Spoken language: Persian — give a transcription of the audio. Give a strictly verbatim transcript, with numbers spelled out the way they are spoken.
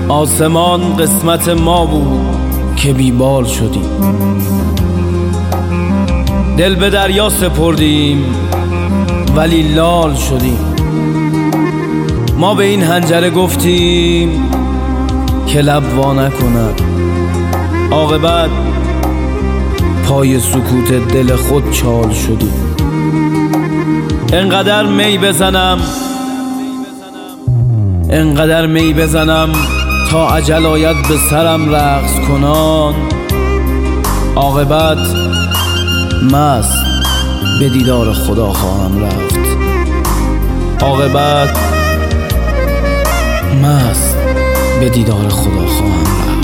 آسمان قسمت ما بود که بیبال شدیم، دل به دریا سپردیم ولی لال شدیم. ما به این حنجره گفتیم که لب وا نکند، عاقبت پای سکوت دل خود چال شدیم. انقدر می بزنم انقدر می بزنم تا اجل آید به سرم رقص کنان، عاقبت مست به دیدار خدا خواهم رفت، عاقبت مست به دیدار خدا خواهم رفت.